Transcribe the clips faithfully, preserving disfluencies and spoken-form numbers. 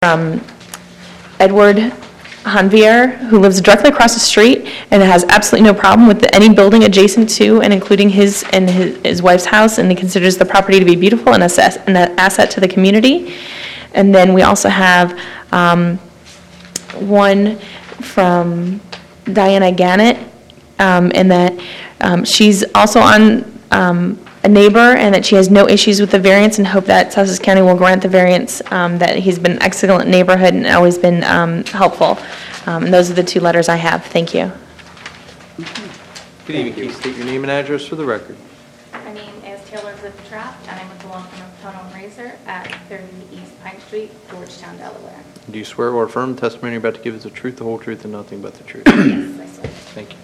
from Edward Hanvier, who lives directly across the street and has absolutely no problem with the, any building adjacent to and including his and his, his wife's house, and he considers the property to be beautiful and assess, an asset to the community. And then we also have um, one from Diana Gannett, um, and that um, she's also on um, a neighbor, and that she has no issues with the variance, and hope that Sussex County will grant the variance, um, that he's been an excellent neighborhood and always been um, helpful. Um, and those are the two letters I have. Thank you. Good evening. Can you state your name and address for the record? My name is Taylor Ziptrap, and I'm with the law firm of Tunnel and Razor at thirty East Pine Street, Georgetown, Delaware. Do you swear or affirm the testimony you're about to give is the truth, the whole truth, and nothing but the truth? Yes, I swear. Thank you.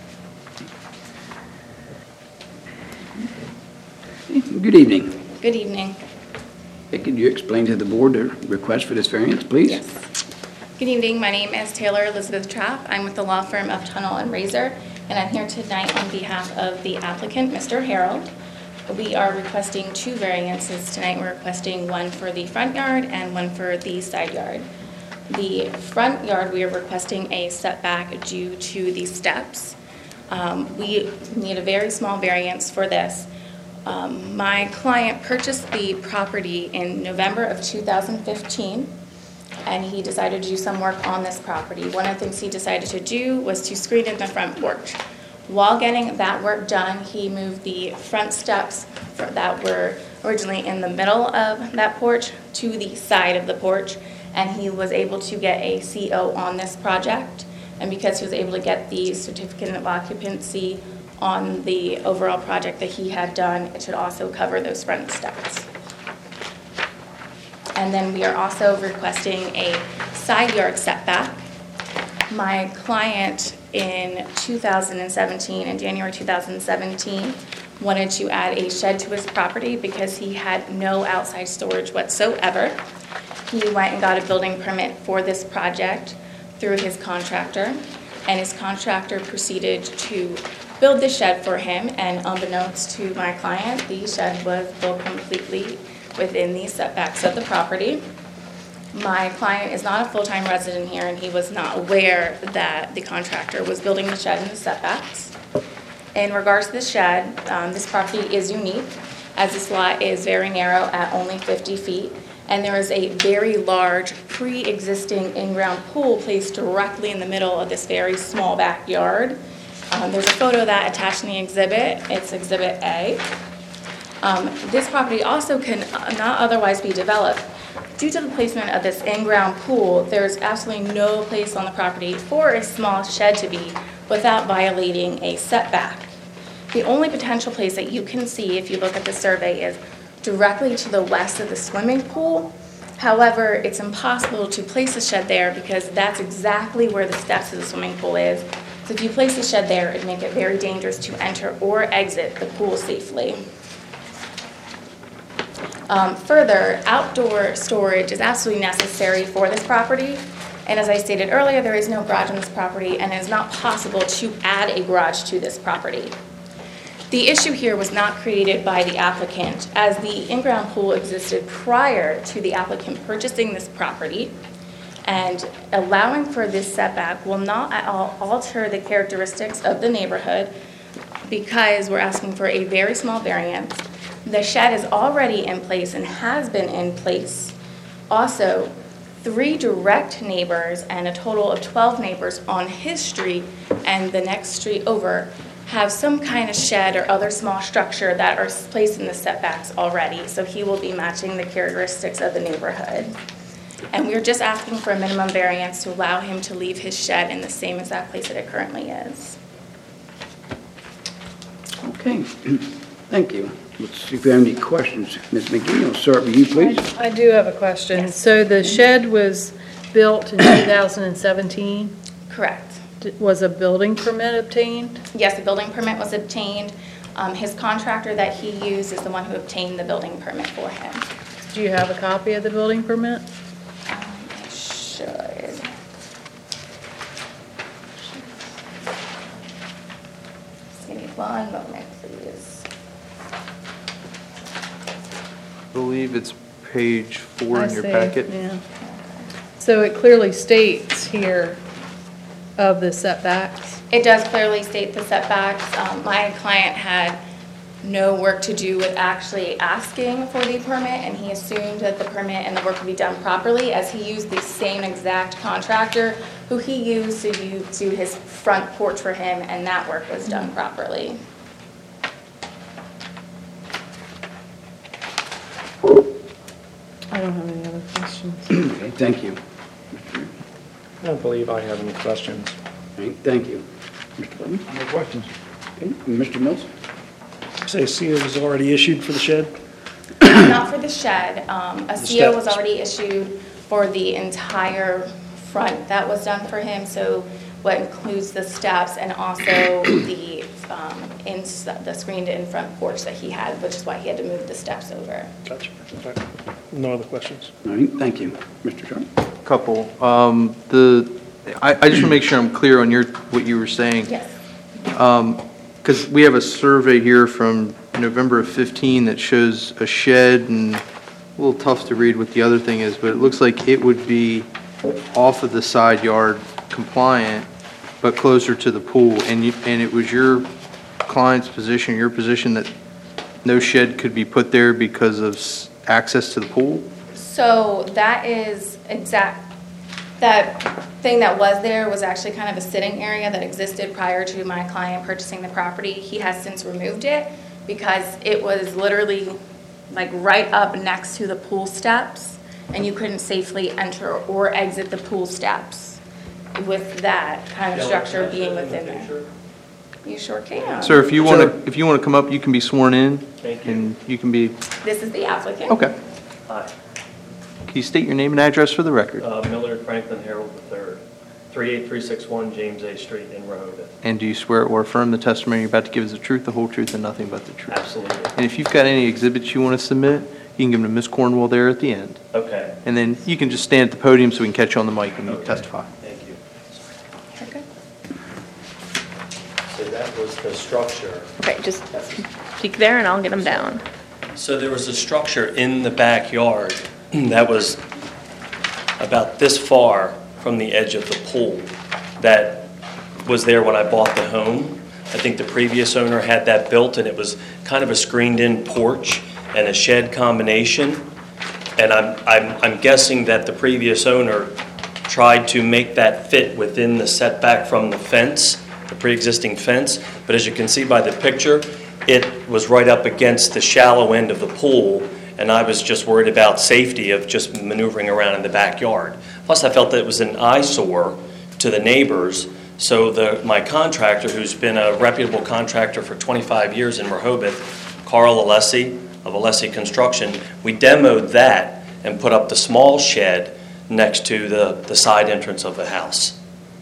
Good evening. Good evening. Hey, could you explain to the board the request for this variance, please? Yes. Good evening. My name is Taylor Elizabeth Trapp. I'm with the law firm of Tunnel and Razor, and I'm here tonight on behalf of the applicant, Mister Harold. We are requesting two variances tonight. We're requesting one for the front yard and one for the side yard. The front yard, we are requesting a setback due to the steps. Um, we need a very small variance for this. Um, my client purchased the property in November of two thousand fifteen, and he decided to do some work on this property. One of the things he decided to do was to screen in the front porch. While getting that work done, he moved the front steps for, that were originally in the middle of that porch to the side of the porch, and he was able to get a C O on this project. And because he was able to get the certificate of occupancy on the overall project that he had done, it should also cover those front steps. And then we are also requesting a side yard setback. My client in two thousand seventeen, in January two thousand seventeen, wanted to add a shed to his property because he had no outside storage whatsoever. He went and got a building permit for this project through his contractor, and his contractor proceeded to build the shed for him, and unbeknownst to my client, the shed was built completely within the setbacks of the property. My client is not a full-time resident here, and he was not aware that the contractor was building the shed in the setbacks. In regards to the shed, um, this property is unique, as this lot is very narrow at only fifty feet, and there is a very large pre-existing in-ground pool placed directly in the middle of this very small backyard. Um, there's a photo of that attached in the exhibit. It's Exhibit A. Um, this property also can not otherwise be developed. Due to the placement of this in-ground pool, there's absolutely no place on the property for a small shed to be without violating a setback. The only potential place that you can see, if you look at the survey, is directly to the west of the swimming pool. However, it's impossible to place a shed there because that's exactly where the steps of the swimming pool is. So if you place a shed there, it'd make it very dangerous to enter or exit the pool safely. Um, further, outdoor storage is absolutely necessary for this property. And as I stated earlier, there is no garage on this property, and it is not possible to add a garage to this property. The issue here was not created by the applicant, as the in-ground pool existed prior to the applicant purchasing this property. And allowing for this setback will not at all alter the characteristics of the neighborhood because we're asking for a very small variance. The shed is already in place and has been in place. Also, three direct neighbors and a total of twelve neighbors on his street and the next street over have some kind of shed or other small structure that are placed in the setbacks already. So he will be matching the characteristics of the neighborhood. And we're just asking for a minimum variance to allow him to leave his shed in the same exact place that it currently is. Okay, thank you. Let's see if we have any questions. Miz McGee, I'll start with you, please. I I do have a question. Yes. So the shed was built in two thousand seventeen. Correct. D- Was a building permit obtained? Yes, the building permit was obtained. Um, his contractor that he used is the one who obtained the building permit for him. Do you have a copy of the building permit? Um, I should. Just give me one moment, please. I believe it's page four I in your see, packet. Yeah. So it clearly states here of the setbacks. It does clearly state the setbacks. Um, My client had no work to do with actually asking for the permit, and he assumed that the permit and the work would be done properly, as he used the same exact contractor who he used to do do his front porch for him, and that work was done properly. I don't have any other questions. Okay, thank you. I don't believe I have any questions. Okay, thank you. Mister Button? No questions. Okay, Mister Mills? Say C O was already issued for the shed? Not for the shed. Um, A The C O was steps. already issued for the entire front. That was done for him, so what includes the steps and also the, um, in, the screened-in front porch that he had, which is why he had to move the steps over. Gotcha. Okay. No other questions? All right, thank you. Mister Sharp? Couple. Um, The, I, I just want to make sure I'm clear on your, what you were saying. Yes. Because we have a survey here from November of fifteen that shows a shed, and a little tough to read what the other thing is, but it looks like it would be off of the side yard compliant, but closer to the pool. And you, and it was your client's position, your position, that no shed could be put there because of s- access to the pool? So that is exact, that thing that was there was actually kind of a sitting area that existed prior to my client purchasing the property. He has since removed it because it was literally like right up next to the pool steps, and you couldn't safely enter or exit the pool steps with that kind of structure being within there. You sure can. Sir, if you want to, if you want to come up, you can be sworn in. Thank you. And you can be, This is the applicant. okay. Hi, Can you state your name and address for the record? uh, Millard Franklin Harold the third, three eight three six one James A. Street in Rehoboth. And do you swear or affirm the testimony you're about to give is the truth, the whole truth, and nothing but the truth? Absolutely. And if you've got any exhibits you want to submit, you can give them to Miz Cornwell there at the end. Okay, And then you can just stand at the podium so we can catch you on the mic and you Okay. testify. thank you. Okay. So that was the structure. Okay, just peek there and I'll get them down. So there was a structure in the backyard that was about this far from the edge of the pool that was there when I bought the home. I think the previous owner had that built, and it was kind of a screened-in porch and a shed combination. And I'm, I'm, I'm guessing that the previous owner tried to make that fit within the setback from the fence, the pre-existing fence. But as you can see by the picture, it was right up against the shallow end of the pool, and I was just worried about safety of just maneuvering around in the backyard. Plus, I felt that it was an eyesore to the neighbors. So the, my contractor, who's been a reputable contractor for twenty-five years in Rehoboth, Carl Alessi of Alessi Construction, we demoed that and put up the small shed next to the, the side entrance of the house.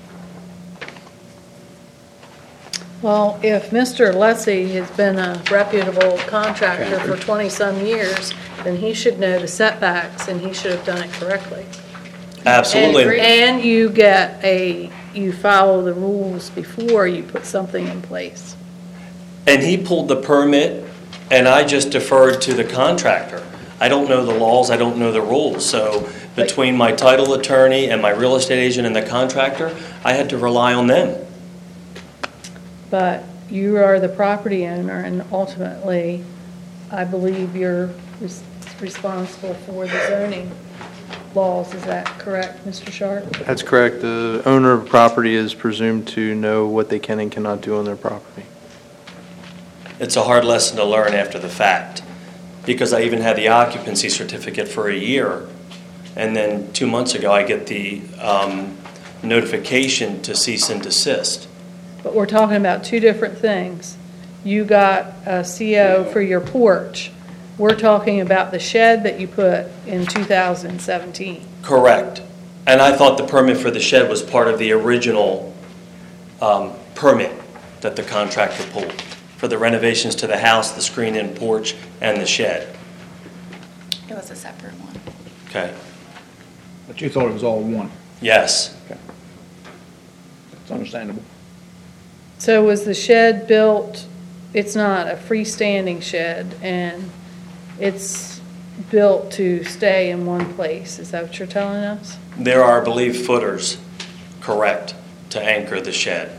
Well, if Mister Lessie has been a reputable contractor for twenty-some years, then he should know the setbacks, and he should have done it correctly. Absolutely. And and you get a, you follow the rules before you put something in place. And he pulled the permit, and I just deferred to the contractor. I don't know the laws, I don't know the rules, so between my title attorney and my real estate agent and the contractor, I had to rely on them. But you are the property owner, and ultimately, I believe you're res- responsible for the zoning laws. Is that correct, Mister Sharp? That's correct. The owner of property is presumed to know what they can and cannot do on their property. It's a hard lesson to learn after the fact, because I even had the occupancy certificate for a year, and then two months ago, I get the um, notification to cease and desist. But we're talking about two different things. You got a C O for your porch. We're talking about the shed that you put in two thousand seventeen. Correct. And I thought the permit for the shed was part of the original um, permit that the contractor pulled for the renovations to the house, the screen-in porch, and the shed. It was a separate one. Okay. But you thought it was all one. Yes. It's understandable. So was the shed built, it's not a freestanding shed, and it's built to stay in one place. Is that what you're telling us? There are, I believe, footers, correct, to anchor the shed.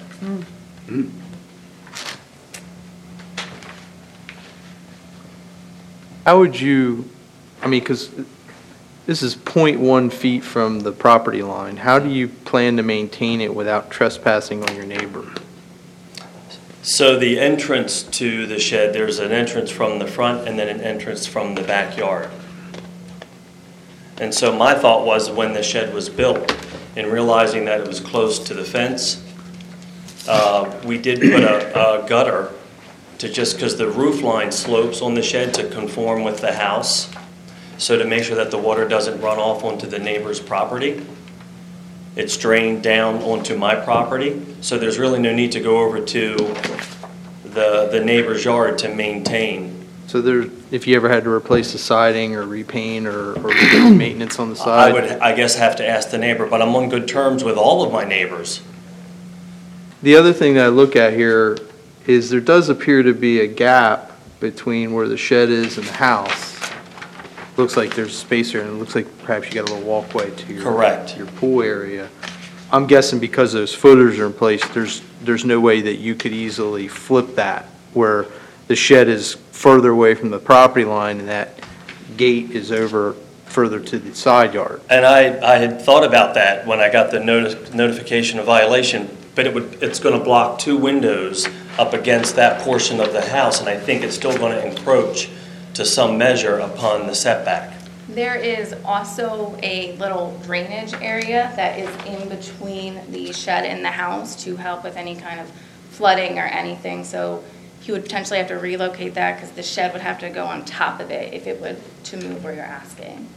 How would you, I mean, because this is zero point one feet from the property line. How do you plan to maintain it without trespassing on your neighbor? So the entrance to the shed, there's an entrance from the front and then an entrance from the backyard. And so my thought was when the shed was built, in realizing that it was close to the fence, uh, we did put a, a gutter to just, because the roof line slopes on the shed to conform with the house. So to make sure that the water doesn't run off onto the neighbor's property. It's drained down onto my property, so there's really no need to go over to the, the neighbor's yard to maintain. So there, if you ever had to replace the siding or repaint or, or do maintenance on the I side? would, I guess, have to ask the neighbor, but I'm on good terms with all of my neighbors. The other thing that I look at here is there does appear to be a gap between where the shed is and the house. Looks like there's space here, and it looks like perhaps you got a little walkway to your. Correct. Your pool area. I'm guessing because those footers are in place, there's, there's no way that you could easily flip that, where the shed is further away from the property line and that gate is over further to the side yard. And I, I had thought about that when I got the noti- notification of violation, but it would, it's going to block two windows up against that portion of the house, and I think it's still going to encroach to some measure upon the setback. There is also a little drainage area that is in between the shed and the house to help with any kind of flooding or anything. So he would potentially have to relocate that because the shed would have to go on top of it if it would to move where you're asking.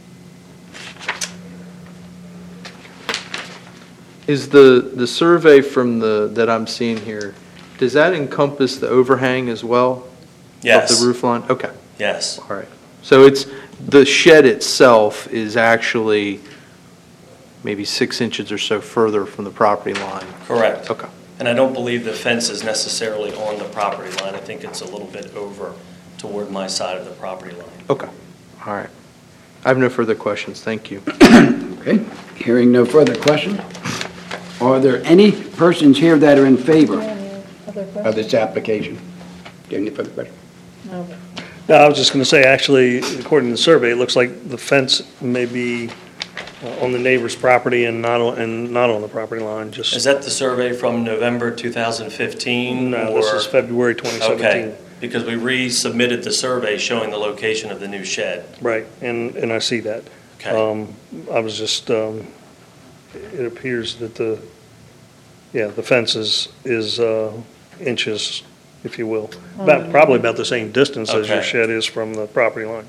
Is the, the survey from the, that I'm seeing here, does that encompass the overhang as well? Yes. Of the roof line? Okay. Yes. All right. So it's, the shed itself is actually maybe six inches or so further from the property line? Correct. Okay. And I don't believe the fence is necessarily on the property line. I think it's a little bit over toward my side of the property line. Okay. All right. I have no further questions. Thank you. Okay, hearing no further question. Are there any persons here that are in favor Any other of questions? this application? Do you have any further question? No. No, I was just going to say, actually, according to the survey, it looks like the fence may be uh, on the neighbor's property and not on, and not on the property line, just. Is that the survey from November two thousand fifteen? No, this or- is February twenty seventeen. Okay, because we resubmitted the survey showing the location of the new shed. Right, and, and I see that. Okay. Um, I was just, um, it appears that the, yeah, the fence is, is uh, inches, if you will. About, probably about the same distance as your Okay. shed is from the property line.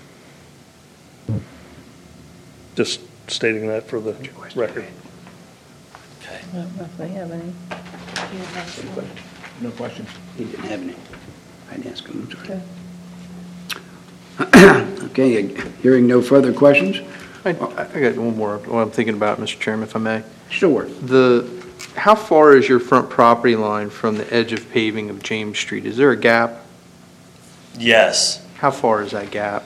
Just stating that for the record. Okay. I don't know if they have any. No questions. He didn't have any. I didn't ask him, I'm sorry. Okay. Okay, hearing no further questions? I, I got one more, what I'm thinking about, Mister Chairman, if I may. Sure. The, how far is your front property line from the edge of paving of James Street? Is there a gap? Yes, How far is that gap?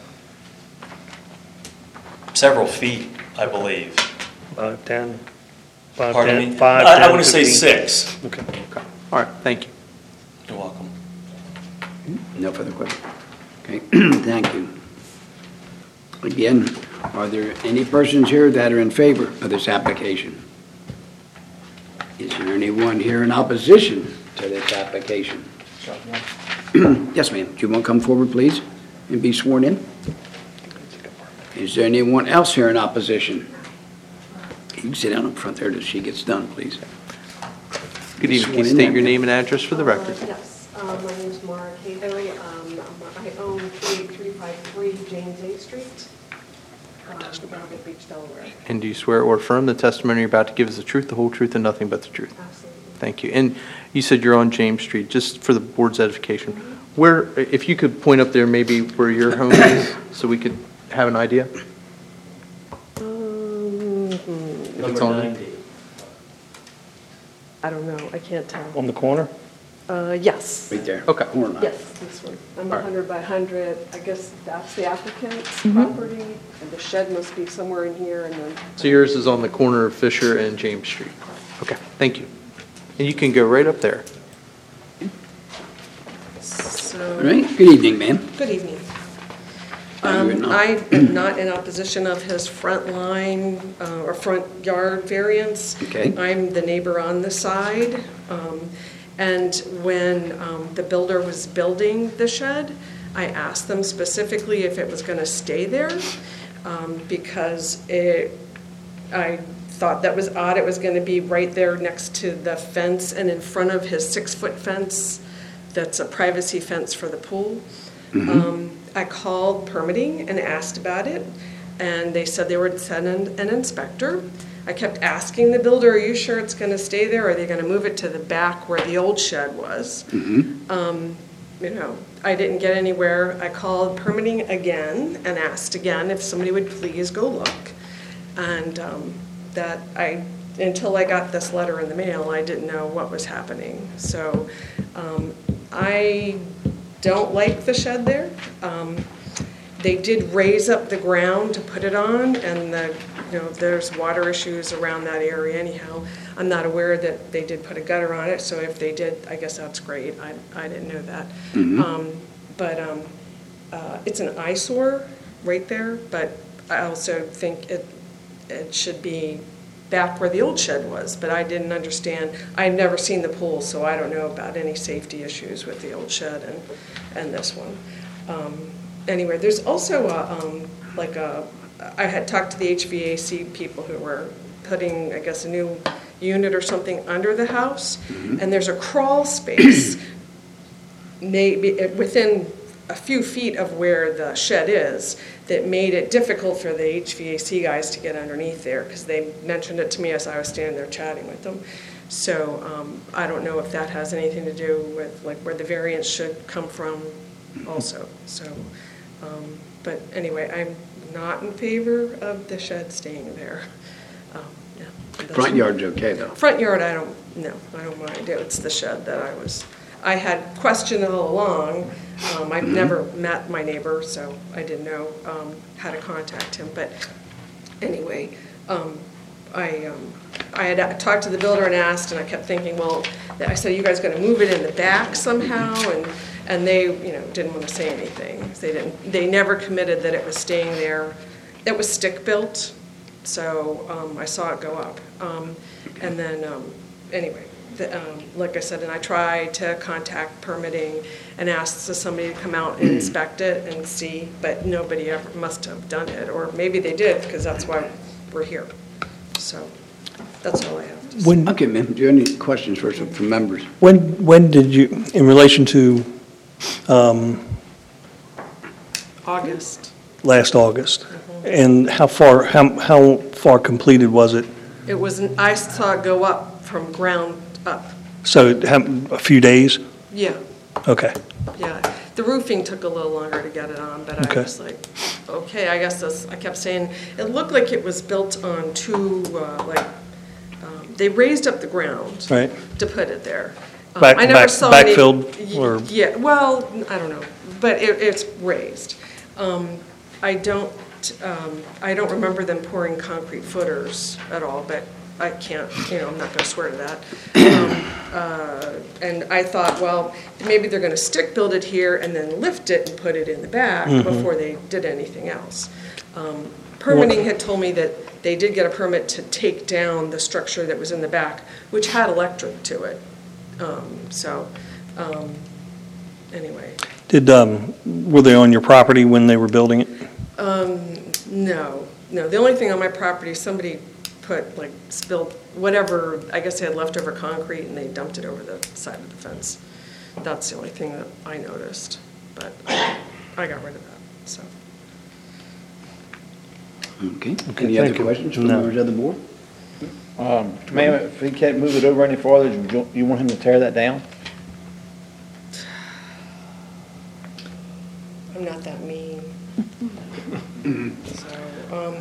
several feet, I believe. Five, ten? Five, Pardon ten, me? five, I I ten, want to say fifteen. six. Okay. Okay. All right, thank you. You're welcome. No further questions? Okay, thank you. Again, are there any persons here that are in favor of this application? Is there anyone here in opposition to this application? Yes, ma'am. Do you want to come forward, please, and be sworn in? Is there anyone else here in opposition? You can sit down up front there till she gets done, please. Good evening. Can you Sworn in state there. your name and address for the record? Uh, Yes, uh, my name's Mara Cato. Um, I own three eight three five three James A. Street, um, Velvet Beach, Delaware. And do you swear or affirm the testimony you're about to give is the truth, the whole truth, and nothing but the truth? Absolutely. Thank you. And you said you're on James Street, just for the board's edification. Where, if you could point up there maybe where your home is, so we could have an idea? Um, If it's on there. I don't know, I can't tell. On the corner? Uh, yes. Right there. Okay. Corner lot. Yes, this one. I'm All one right. hundred by one hundred. I guess that's the applicant's property, and the shed must be somewhere in here, and then... So yours is on the corner of Fisher and James Street? Okay, thank you. And you can go right up there. So... All right, good evening, ma'am. Good evening. Are you in Um, op- I am not in opposition of his front line uh, or front yard variance. Okay. I'm the neighbor on the side. Um, And when um, the builder was building the shed, I asked them specifically if it was going to stay there um, because it, I thought that was odd. It was going to be right there next to the fence and in front of his six-foot fence that's a privacy fence for the pool. Um, I called permitting and asked about it, and they said they would send an an inspector. I kept asking the builder, are you sure it's going to stay there? Are they going to move it to the back where the old shed was? Um, You know, I didn't get anywhere. I called permitting again and asked again if somebody would please go look. And um, that I, until I got this letter in the mail, I didn't know what was happening. So um, I don't like the shed there. Um, They did raise up the ground to put it on, and the, you know, there's water issues around that area anyhow. I'm not aware that they did put a gutter on it, so if they did, I guess that's great. I, I didn't know that. Um, But um, uh, it's an eyesore right there, but I also think it, it should be back where the old shed was, but I didn't understand. I've never seen the pool, so I don't know about any safety issues with the old shed and, and this one. Um, Anyway, there's also a, um, like a, I had talked to the H V A C people who were putting, I guess, a new unit or something under the house, and there's a crawl space maybe within a few feet of where the shed is that made it difficult for the H V A C guys to get underneath there, because they mentioned it to me as I was standing there chatting with them. So um, I don't know if that has anything to do with like where the variance should come from also, so. Um, But anyway, I'm not in favor of the shed staying there. Um, yeah, that's- Front yard's okay, though. Front yard, I don't, no, I don't mind. It's the shed that I was, I had questioned all along. Um, I've never met my neighbor, so I didn't know um, how to contact him. But anyway, um, I, um, I had talked to the builder and asked, and I kept thinking, well, I said, are you guys going to move it in the back somehow? And And they, you know, didn't want to say anything. They didn't, they never committed that it was staying there. It was stick-built, so um, I saw it go up. Um, And then, um, anyway, the, um, like I said, and I tried to contact permitting and ask somebody to come out and inspect it and see, but nobody ever must have done it. Or maybe they did, because that's why we're here. So that's all I have to say. When, Okay, ma'am, do you have any questions for some from members? when, when did you, in relation to um, August. last August, and how far, how, how far completed was it? It was, an- I saw it go up from ground up. So how- a few days? Yeah. Okay. Yeah, the roofing took a little longer to get it on, but I Okay. was like, okay, I guess this, I kept saying, it looked like it was built on two, uh, like, um, they raised up the ground. Right. To put it there. Um, Back- I never back- saw any- backfilled, y- or- Yeah, well, I don't know, but it, it's raised. Um, I don't, um, I don't remember them pouring concrete footers at all, but I can't, you know, I'm not gonna swear to that. Um, uh, And I thought, well, maybe they're gonna stick build it here and then lift it and put it in the back before they did anything else. Um, Permitting had told me that they did get a permit to take down the structure that was in the back, which had electric to it. Um, So, um, anyway, Did, um, were they on your property when they were building it? no, no, the only thing on my property, somebody put, like, spilled whatever, I guess they had leftover concrete and they dumped it over the side of the fence. That's the only thing that I noticed, but I I got rid of that, so. Okay. Okay, Any other thank you. questions from No. members of the board? Um, Ma'am, if he can't move it over any farther, do you- you want him to tear that down? I'm not that mean. So, um,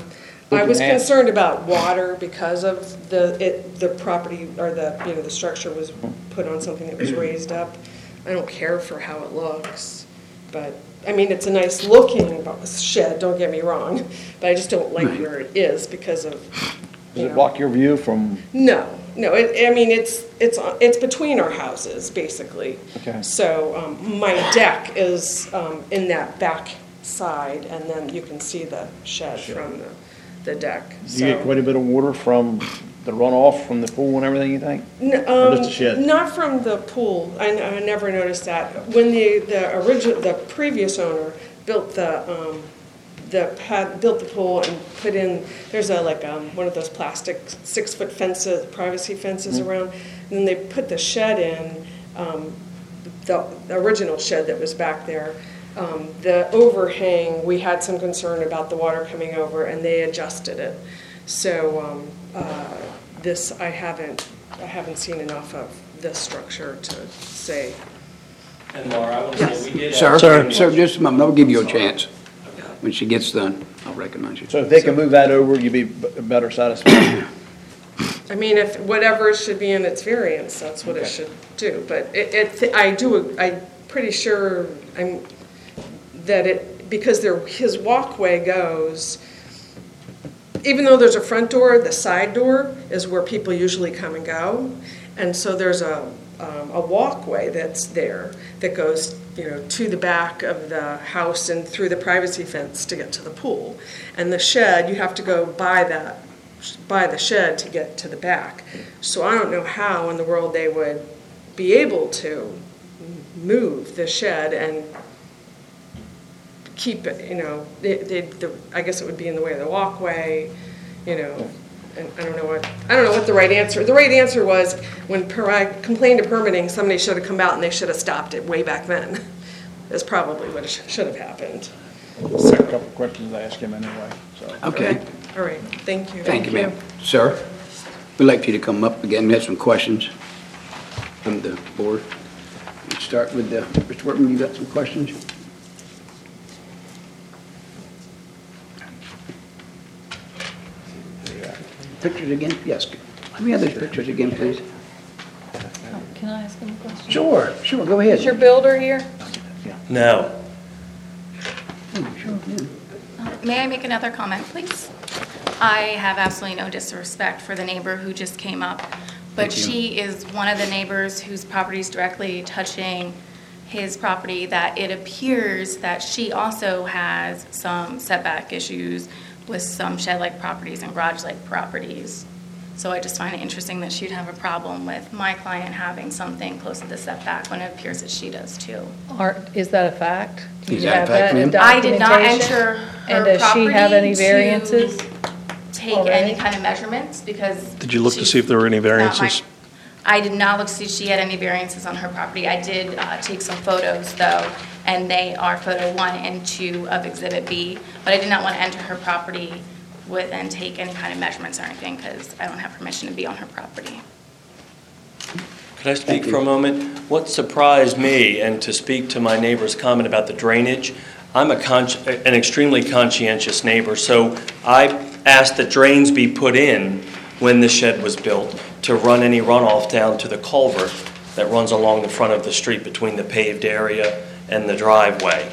I was Looking at- concerned about water because of the, it, the property, or the, you know, the structure was put on something that was raised up. I don't care for how it looks, but, I mean, it's a nice looking shed, don't get me wrong, but I just don't like Right. where it is because of, Does you it know. block your view from, No, no, it, I mean, it's, it's, on- it's between our houses, basically. Okay. So, um, my deck is, um, in that back side, and then you can see the shed from the, the deck, do you so. get quite a bit of water from the runoff from the pool and everything, you think? N- Or um, just a shed? Not from the pool, I, n- I never noticed that. When the, the original, the previous owner built the, um, the, had, built the pool and put in, there's a, like, um, one of those plastic six-foot fences, privacy fences Mm-hmm. around, and then they put the shed in, um, the, the original shed that was back there. Um, the overhang, we had some concern about the water coming over, and they adjusted it. So, um, uh, this, I haven't, I haven't seen enough of this structure to say. And Laura, I want to say, we did. Sir, have- sir, sir, just a moment, I'll give you a chance. When she gets done, I'll recognize you. So if they can move that over, you'd be b- better satisfied. I mean, if, whatever should be in its variance, that's what it Okay. should do. But it, it, I do, I'm pretty sure, I'm, that it, because there, his walkway goes, even though there's a front door, the side door is where people usually come and go. And so there's a, um, a walkway that's there that goes, you know, to the back of the house and through the privacy fence to get to the pool. And the shed, you have to go by that, by the shed to get to the back. So I don't know how in the world they would be able to move the shed and keep it, you know, they, they, the, I guess it would be in the way of the walkway, you know, and I don't know what, I don't know what the right answer, the right answer was, when per, I complained to permitting, somebody should have come out and they should have stopped it way back then. That's probably what sh- should have happened. I have a couple of questions to ask him anyway, so. Okay, All right, thank you. thank you, ma'am. Sir, we'd like for you to come up again, we have some questions from the board. We'll start with, uh, Mister Workman, you got some questions? Pictures again? Yes. Can we have those pictures again, please? Can I ask him a question? Sure, sure, go ahead. Is your builder here? No. Sure, yeah. May I make another comment, please? I have absolutely no disrespect for the neighbor who just came up, but Thank you. she is one of the neighbors whose property is directly touching his property, that it appears that she also has some setback issues with some shed-like properties and garage-like properties. So I just find it interesting that she'd have a problem with my client having something close to the setback when it appears that she does too. Art, is that a fact? Do Is you that a have fact, in ma'am? I did not documentation? enter And her does she have property any to variances? take already? any kind of measurements because. Did you look to she's see if there were any not my- variances? I did not look to see if she had any variances on her property. I did uh, take some photos though, and they are photo one and two of Exhibit B, but I did not want to enter her property with and take any kind of measurements or anything because I don't have permission to be on her property. Could I speak for a moment? What surprised me, and to speak to my neighbor's comment about the drainage, I'm a con- an extremely conscientious neighbor, so I asked that drains be put in when the shed was built to run any runoff down to the culvert that runs along the front of the street between the paved area and the driveway.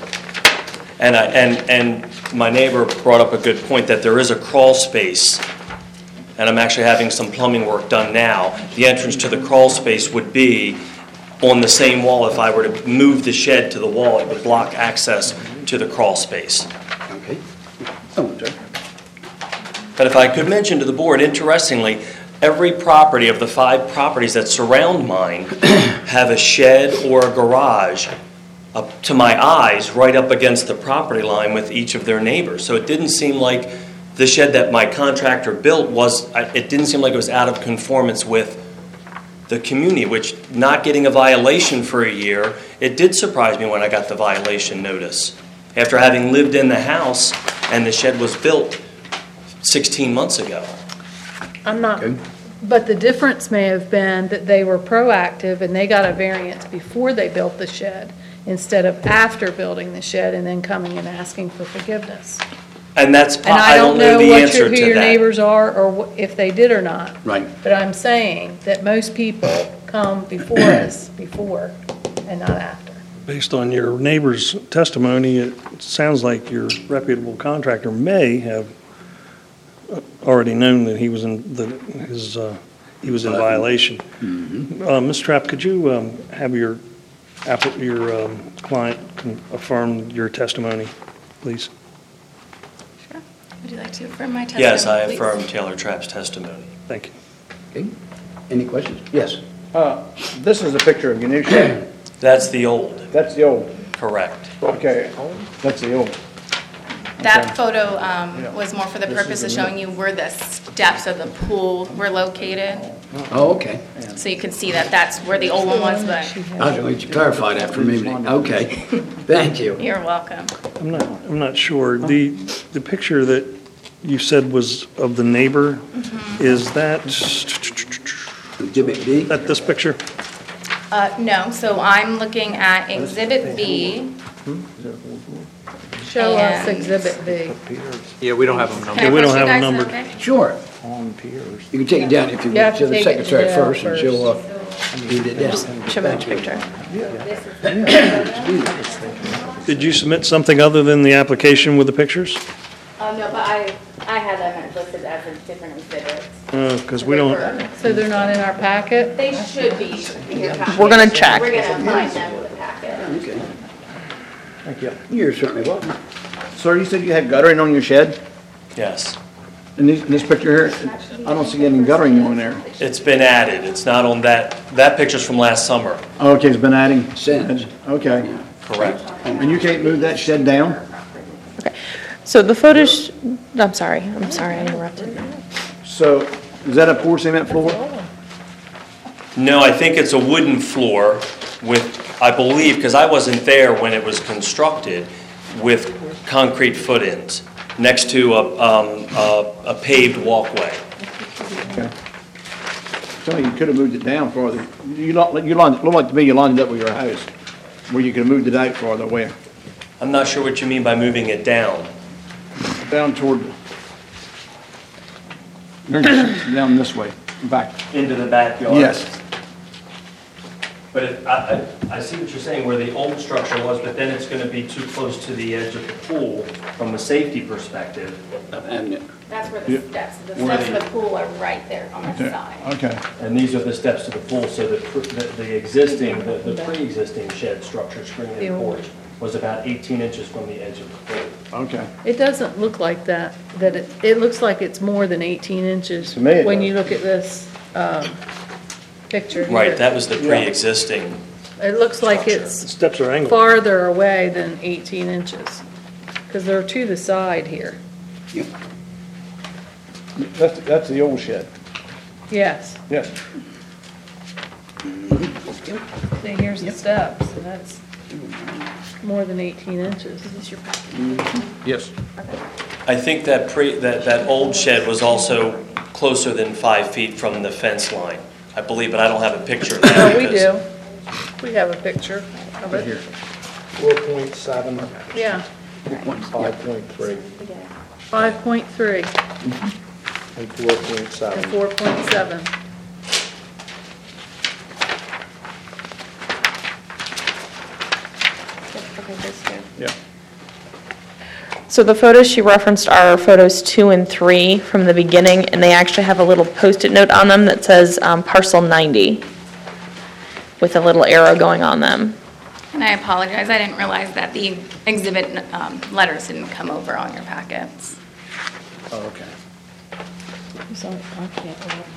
And I, and, and my neighbor brought up a good point that there is a crawl space, and I'm actually having some plumbing work done now. The entrance to the crawl space would be on the same wall. If I were to move the shed to the wall, it would block access to the crawl space. Okay. Oh, sir. But if I could mention to the board, interestingly, every property of the five properties that surround mine have a shed or a garage, up to my eyes, right up against the property line with each of their neighbors. So it didn't seem like the shed that my contractor built was, it didn't seem like it was out of conformance with the community, which, not getting a violation for a year, it did surprise me when I got the violation notice. After having lived in the house and the shed was built sixteen months ago. I'm not, Okay. but the difference may have been that they were proactive and they got a variance before they built the shed instead of after building the shed and then coming and asking for forgiveness. And that's, po- And I don't know the what your, answer who to your that. neighbors are, or wh- if they did or not. Right. But I'm saying that most people come before us, before, and not after. Based on your neighbor's testimony, it sounds like your reputable contractor may have uh, already known that he was in, that his, uh, he was in violation. Uh, Miz Trapp, could you um, have your, app- your um, client con- affirm your testimony, please? Sure. Would you like to affirm my testimony, Yes, I please? affirm Taylor Trapp's testimony. Thank you. Okay. Any questions? Yes. Uh, This is a picture of your new shed. That's the old, That's the old. correct. Okay, that's the old. That photo um, Yeah. was more for the This is purpose the of new- showing you where the steps of the pool were located. Oh, okay. So you can see that that's where the old one was, but I was going to clarify that for me. Okay. Thank you. you're welcome. I'm not, I'm not sure. The, the picture that you said was of the neighbor, is that, Exhibit B? that this picture? Uh, No, so I'm looking at Exhibit B. Show us And- Exhibit B. Yeah, we don't have them Can numbered. I Yeah, we don't push you have a guys number. okay? Sure. You can take it down if you You have want to to the take it secretary down first, and she'll, uh, first. read it down. Show me the picture. Did you submit something other than the application with the pictures? Uh, no, but I, I had them listed as a different exhibits. Because we don't, So they're not in our packet? They should be in your packet. We're gonna check. We're gonna find them in the packet. Okay. Thank you. You're certainly welcome. Sir, you said you had guttering on your shed? Yes. In this, in this picture here, I don't see any guttering on there. It's been added. It's not on that, that picture's from last summer. Okay, it's been adding? Since. Okay. Correct. And you can't move that shed down? Okay. So the photos, I'm sorry, I'm sorry, I interrupted. So, is that a pour cement floor? No, I think it's a wooden floor with, I believe, because I wasn't there when it was constructed, with concrete foot-ins next to a, um, a a paved walkway. Okay. Tell me, you could have moved it down farther. You lo- you lined, looked like to me you lined it up with your house, where you could have moved it out farther, where? I'm not sure what you mean by moving it down. Down toward, down this way, back. Into the backyard? Yes. But it- I, I, I see what you're saying, where the old structure was, but then it's gonna be too close to the edge of the pool from a safety perspective. And That's where the Yeah. steps, the Where steps of they- the pool are right there on the Okay. side. Okay. And these are the steps to the pool, so the, pr- the the existing, the, the pre-existing shed structure, screen and porch, was about eighteen inches from the edge of the pool. Okay. It doesn't look like that, that it, it looks like it's more than eighteen inches. To me it When does. you look at this, um, picture here. Right, that was the Yeah. pre-existing. It looks like structure. it's steps are angled. farther away than eighteen inches, because they're to the side here. Yep. That's, that's the old shed. Yes, Yes. see, here's the steps, and that's more than eighteen inches. Is this your packet? Yes. I think that pre, that, that old shed was also closer than five feet from the fence line, I believe, but I don't have a picture of that. Oh, we because- do. We have a picture of it. Four point seven Yeah, five point three five point three and four point and seven. four point seven. Okay, this here. Yeah. So the photos she referenced are photos two and three from the beginning, and they actually have a little Post-it note on them that says um, parcel ninety, with a little arrow going on them. And I apologize, I didn't realize that the exhibit um, letters didn't come over on your packets. Oh, okay. So I can't go up.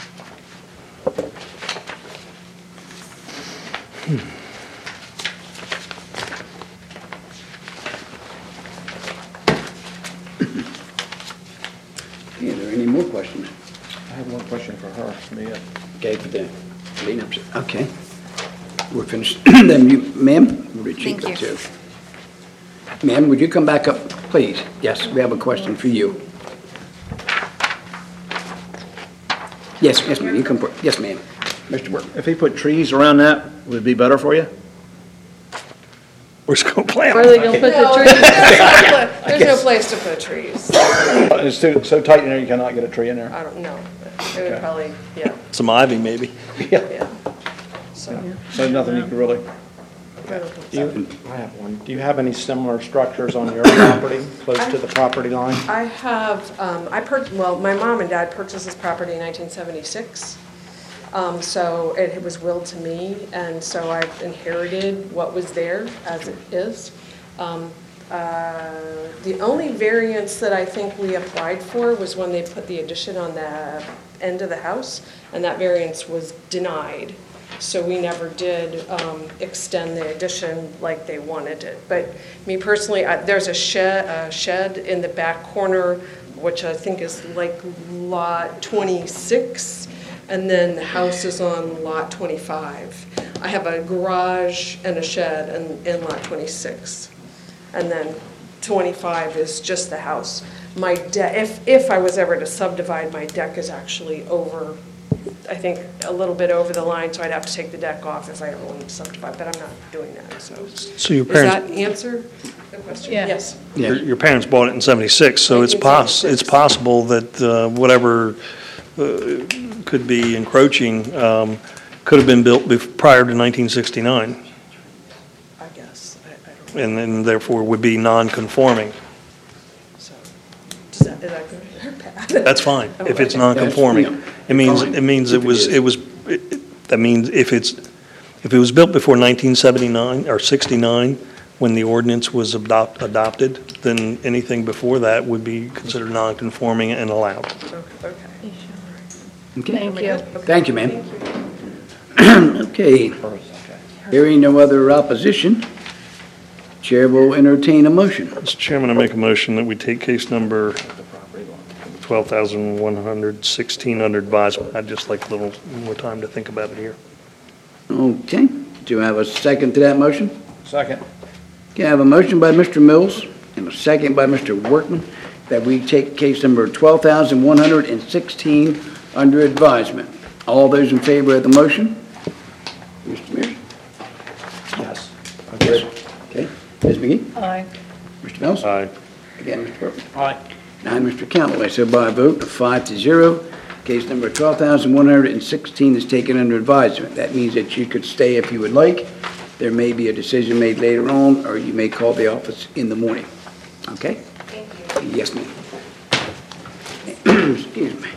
Okay, are there any more questions? I have one question for her, Mia. Okay, for the cleanups. Okay. We're finished. Then you, ma'am? Where did she Thank go you. to? Ma'am, would you come back up, please? Yes, we have a question for you. Yes, yes, ma'am, you come, for- yes, ma'am. Mister Burke. If he put trees around that, would it be better for you? Where's Copeland? clown. Where are they gonna put the No, trees? There's no place to put trees. It's too, so tight in there, you cannot get a tree in there. I don't know. It would probably, yeah, Some ivy, maybe. yeah. So, So nothing you can really, I don't think Do so. you, I have one. Do you have any similar structures on your property, close to the property line? I have, um, I per, well, my mom and dad purchased this property in nineteen seventy-six. Um, so it was willed to me, and so I've inherited what was there as it is. Um, uh, The only variance that I think we applied for was when they put the addition on the end of the house, and that variance was denied. So we never did um, extend the addition like they wanted it. But me personally, I- there's a shed, a shed in the back corner, which I think is like lot twenty-six, and then the house is on lot twenty-five. I have a garage and a shed in, in lot twenty-six. And then twenty-five is just the house. My deck, if, if I was ever to subdivide, my deck is actually over, I think, a little bit over the line, so I'd have to take the deck off if I ever wanted to subdivide, but I'm not doing that, so. So your Does that parents, answer the question? Yeah. Yes. your your parents bought it in seventy-six, so it's poss, it's possible that uh, whatever uh, could be encroaching um, could have been built bef- prior to nineteen sixty-nine, I guess, I, I don't know, and then therefore would be non-conforming. so. Does that, is that good or bad? That's fine, if it's Okay. non-conforming. It means, it means it was, it was, it- it- that means if it's, if it was built before nineteen seventy-nine or sixty-nine, when the ordinance was adopt, adopted, then anything before that would be considered non-conforming and allowed. Okay. Okay, Thank you. thank you, ma'am. Okay, hearing no other opposition, Chair will entertain a motion. Mister Chairman, I make a motion that we take case number twelve thousand one hundred sixteen under advisement. I'd just like a little more time to think about it here. Okay, do you have a second to that motion? second. Okay, I have a motion by Mister Mills and a second by Mister Workman that we take case number twelve thousand one hundred sixteen under advisement. All those in favor of the motion? Mister Mears? Yes. Yes. Okay, Miz McGee? Aye. Mister Mills? Aye. Again, Mister Workman? Aye. And I, Mister Callaway, so by a vote of five to zero, case number twelve thousand one hundred sixteen is taken under advisement. That means that you could stay if you would like. There may be a decision made later on, or you may call the office in the morning. Okay? Thank you. Yes, ma'am. Excuse me.